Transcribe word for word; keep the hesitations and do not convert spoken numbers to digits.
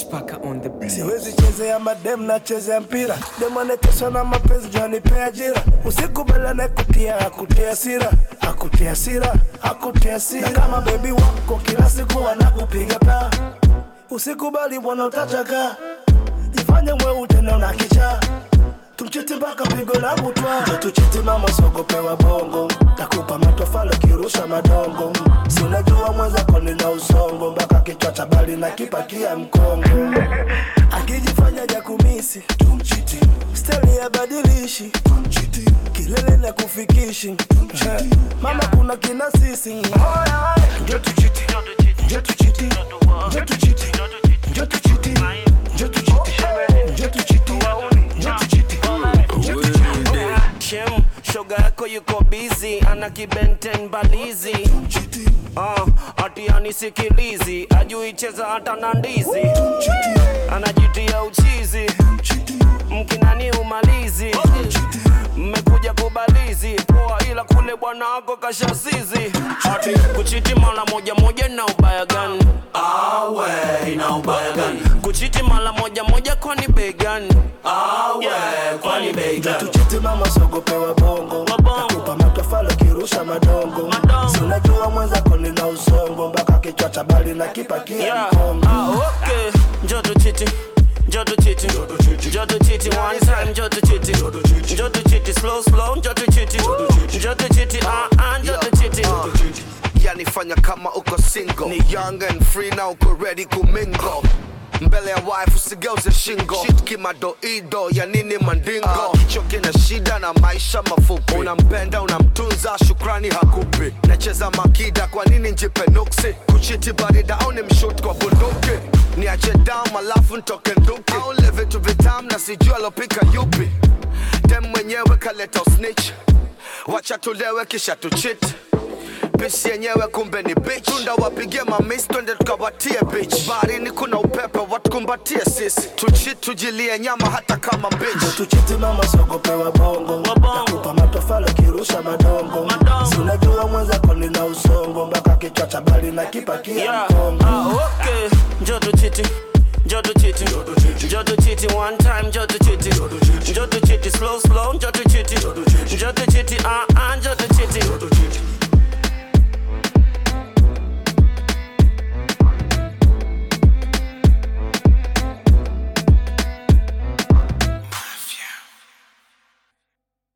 Spaka on the beat. Siwezi chezea madem na chezea mpira. Demo neteswa na mapenzi jani pe ajira. Usikubala na kutia akutia sira. Akutia sira, akutia sira. Na kama baby wako kila siku wanakupiga pa. Usikubali bwana utachaka. Jifanye mwe utena unakicha. Tumchiti baka pigo la butwa. Jo tuchiti mama sogo pewa bongo. Takupa matofalo kirusha madongo. Si unajua mweza koni na usongo. Mbaka kichwa chabali na kipakia mkongo. Akijifanya jakumisi tumchiti. Steli ya badilishi tumchiti. Kilele na kufikishi tumchiti. Mama kuna kina sisi. Jo tuchiti, jo tuchiti, jo tuchiti, jo tuchiti, jo tuchiti, jo tuchiti, jo tuchiti. Shem, shoga yako yuko busy, ana kibenten balizi. Ah, uh, ati anisikilizi, ajui cheza hata na ndizi. Anajitia uchizi, mkinani umalizi. Mmekuja kubalizi, poa ila kule bwana wako kashasizi. Ati kuchiti mara moja moja na ubaya gani? Awe, ina ubaya gani? Kuchiti mara moja moja kwani bei gani? Awe, kwani bei gani? Tuchiti mama sogo pewa bongo. Takupa matofalo kirusha madongo. Si unajua mweza koni na usongo. Mbaka kichwa chabali na kipakia mkongo. Ah, okay. Njoto chiti, njoto chiti, njoto chiti one time, njoto chiti, njoto chiti slow slow, njoto chiti, njoto chiti ah ah, njoto chiti. Yani fanya kama uko single, ni young and free na uko ready kumingo. Mbele ya wife usigeuze shingo. Shit kimadoido ya nini mandingo. uh, Kicho kina shida na maisha mafupi. Unampenda unamtunza shukrani hakupi. Nacheza makida kwa nini njipe nuksi. Kuchiti barida au ni mshoot kwa bunduki. Niache down malafu ntoke nduki. Au live vitu vitam na sijua lopika yupi. Dem mwenyewe kaleta snitch. Wacha tulewe kisha tuchit. Pisi yenyewe kumbe ni bitch. Tunda wapigie mamis twende tukawatie bitch. Baharini kuna upepe watukumbatie sisi. Tuchit tujilie nyama hata kama bitch. Tuchiti mama sogo pewa bongo. Takupa matofalo kirusha madongo. Si unajua mweza koni na usongo. Mbaka kichwa chabali na kipakia mkongo. Ah, okay. Njoto chiti, njoto chiti, njoto chiti one time, njoto chiti, njoto chiti slow slow, njoto chiti, njoto chiti ah ah, njoto chiti.